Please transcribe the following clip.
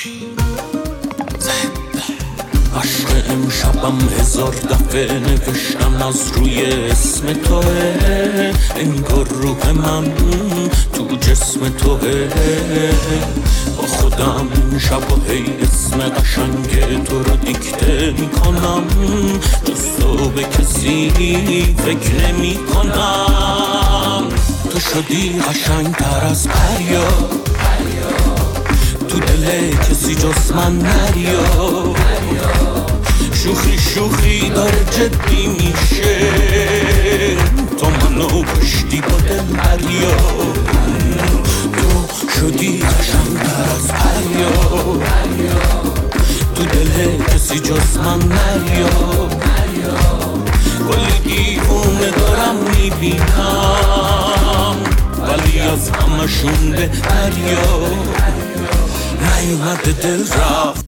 عشق امشبم 1000 دفعه نوشتم از روی اسم توه، انگار روح من تو جسم توه. با خودم شب و هی اسم قشنگ تو رو دیکته میکنم، جز تو به کسی فکر نمی کنم. تو شدی قشنگتر از پریا، تو دل کسی جز من نریا. شوخی داره جدی میشه، تو منو کشتی با دل دریا. تو شدی قشنگتر از پریا، تو دل کسی جز من نریا. کلی دیوونه دارم میبینم، ولی از همشون به دریا. نیومده دل رفت